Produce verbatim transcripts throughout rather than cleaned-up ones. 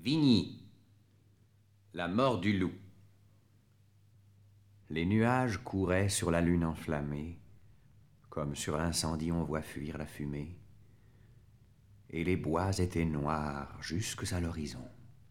Vigny. La mort du loup. Les nuages couraient sur la lune enflammée, comme sur l'incendie on voit fuir la fumée, et les bois étaient noirs jusque à l'horizon.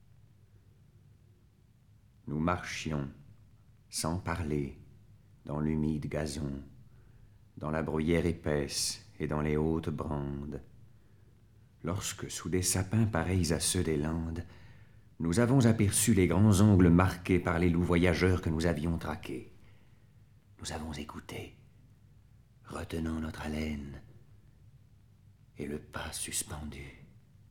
Nous marchions, sans parler, dans l'humide gazon, dans la bruyère épaisse et dans les hautes brandes, lorsque, sous des sapins pareils à ceux des Landes, nous avons aperçu les grands ongles marqués par les loups voyageurs que nous avions traqués. Nous avons écouté, retenant notre haleine et le pas suspendu.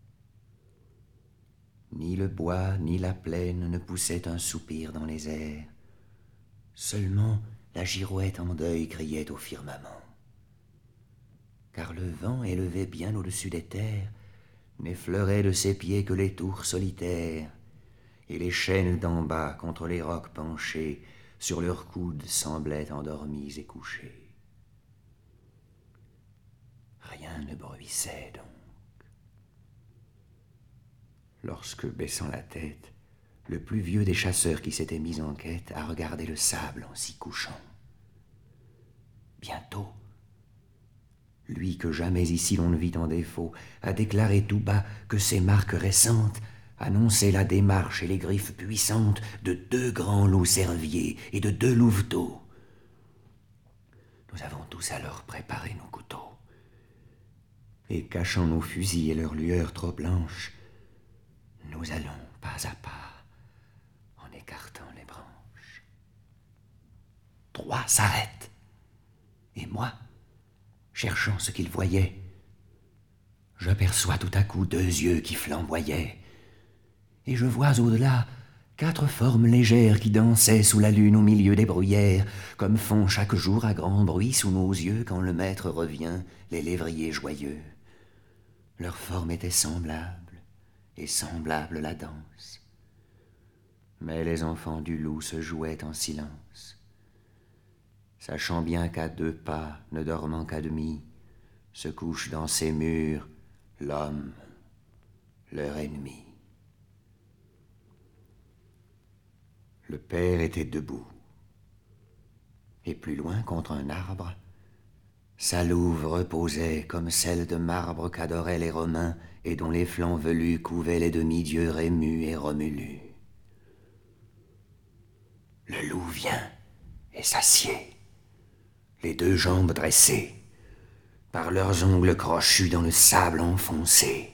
Ni le bois ni la plaine ne poussaient un soupir dans les airs. Seulement la girouette en deuil criait au firmament. Car le vent, élevé bien au-dessus des terres, n'effleurait de ses pieds que les tours solitaires, et les chênes d'en bas contre les rocs penchés sur leurs coudes semblaient endormis et couchés. Rien ne bruissait donc. Lorsque, baissant la tête, le plus vieux des chasseurs qui s'était mis en quête a regardé le sable en s'y couchant. Bientôt, lui que jamais ici l'on ne vit en défaut, a déclaré tout bas que ces marques récentes annonçaient la démarche et les griffes puissantes de deux grands loups cerviers et de deux louveteaux. Nous avons tous alors préparé nos couteaux, et cachant nos fusils et leurs lueurs trop blanches, nous allons pas à pas, en écartant les branches. Trois s'arrêtent, et moi, cherchant ce qu'ils voyaient, j'aperçois tout à coup deux yeux qui flamboyaient, et je vois au-delà quatre formes légères qui dansaient sous la lune au milieu des bruyères, comme font chaque jour à grand bruit sous nos yeux quand le maître revient, les lévriers joyeux. Leur forme était semblable, et semblable la danse. Mais les enfants du loup se jouaient en silence, sachant bien qu'à deux pas, ne dormant qu'à demi, se couche dans ces murs l'homme, leur ennemi. Le père était debout, et plus loin, contre un arbre, sa louve reposait comme celle de marbre qu'adoraient les Romains et dont les flancs velus couvaient les demi-dieux Rémus et Romulus. Le loup vient et s'assied, les deux jambes dressées, par leurs ongles crochus dans le sable enfoncé.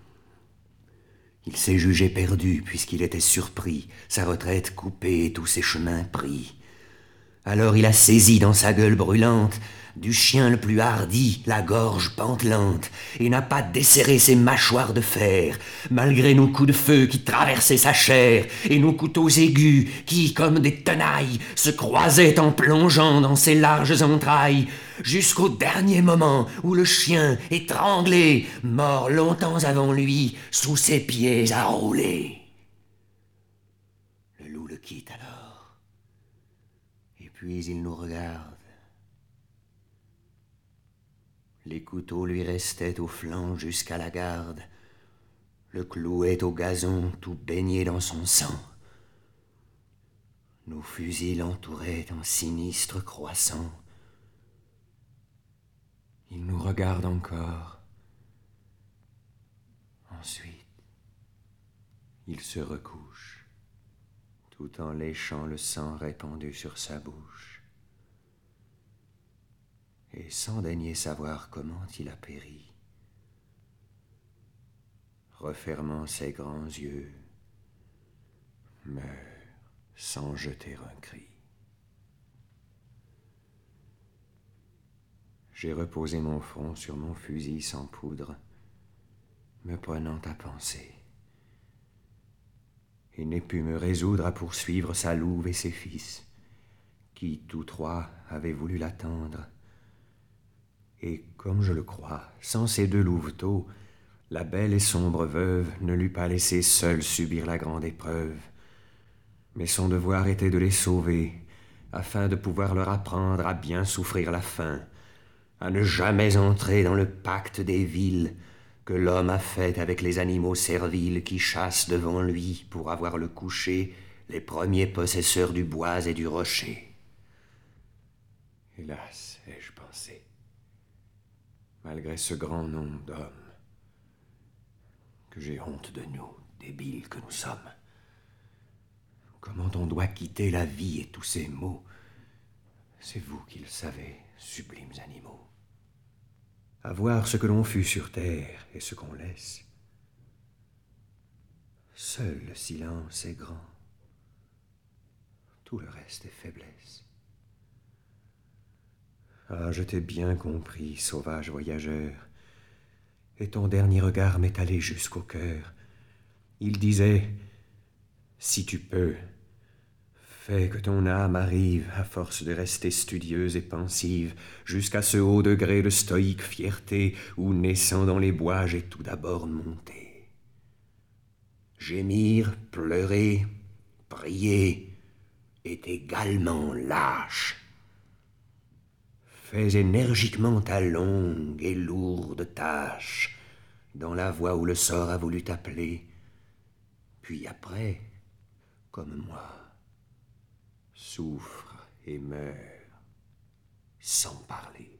Il s'est jugé perdu puisqu'il était surpris, sa retraite coupée et tous ses chemins pris. Alors il a saisi dans sa gueule brûlante du chien le plus hardi la gorge pantelante et n'a pas desserré ses mâchoires de fer, malgré nos coups de feu qui traversaient sa chair et nos couteaux aigus qui, comme des tenailles, se croisaient en plongeant dans ses larges entrailles, jusqu'au dernier moment où le chien, étranglé, mort longtemps avant lui, sous ses pieds a roulé. Le loup le quitte alors, et puis il nous regarde. Les couteaux lui restaient au flanc jusqu'à la garde, le clouait au gazon tout baigné dans son sang. Nos fusils l'entouraient en sinistre croissant. Il nous regarde encore. Ensuite, il se recouche, tout en léchant le sang répandu sur sa bouche. Et sans daigner savoir comment il a péri, refermant ses grands yeux, meurt sans jeter un cri. J'ai reposé mon front sur mon fusil sans poudre, me prenant à penser, et n'ai pu me résoudre à poursuivre sa louve et ses fils, qui tous trois avaient voulu l'attendre. Et, comme je le crois, sans ces deux louveteaux, la belle et sombre veuve ne l'eût pas laissé seule subir la grande épreuve. Mais son devoir était de les sauver, afin de pouvoir leur apprendre à bien souffrir la faim, à ne jamais entrer dans le pacte des villes, que l'homme a faite avec les animaux serviles qui chassent devant lui pour avoir le coucher les premiers possesseurs du bois et du rocher. Hélas, ai-je pensé, malgré ce grand nombre d'hommes, que j'ai honte de nous, débiles que nous sommes. Comment on doit quitter la vie et tous ces maux, c'est vous qui le savez, sublimes animaux. Avoir ce que l'on fut sur terre et ce qu'on laisse. Seul le silence est grand. Tout le reste est faiblesse. Ah, je t'ai bien compris, sauvage voyageur, et ton dernier regard m'est allé jusqu'au cœur. Il disait, si tu peux, fais que ton âme arrive, à force de rester studieuse et pensive, jusqu'à ce haut degré de stoïque fierté où, naissant dans les bois, j'ai tout d'abord monté. Gémir, pleurer, prier est également lâche. Fais énergiquement ta longue et lourde tâche dans la voie où le sort a voulu t'appeler, puis après, comme moi, souffre et meurt sans parler.